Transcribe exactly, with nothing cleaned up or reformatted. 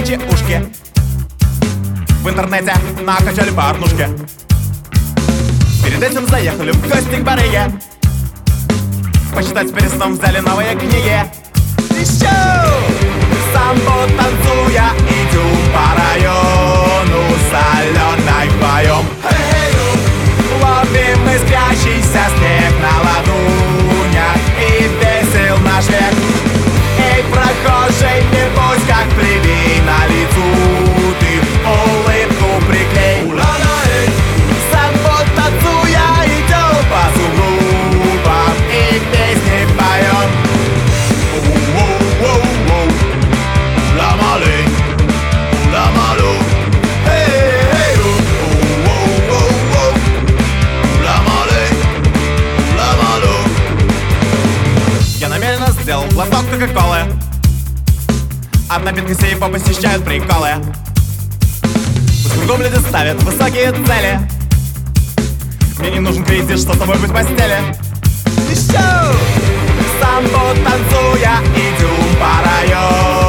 собачьи ушки. В интернете накачали порнушки. Перед этим заехали в гости к барыге почитать перед сном в зале новые книги. Еще самбо танцуя идем по району соленой вдвоем. Ловим искрящийся снег на ладонях и весел наш век. Эй, прохожий, не бойся, как плебей, на лицу ты улыбку приклей. Самбо танцуя идем по сугробам и песни поем. Ула-малей, ула-малу, эй, ула-малей, ула-малу. Я намеренно сделал глоток кока-колы. От напитка сей посещают приколы. Пусть кругом люди ставят высокие цели. Мне не нужен кредит, что с тобой быть в постели. Еще самбо танцуя идем по району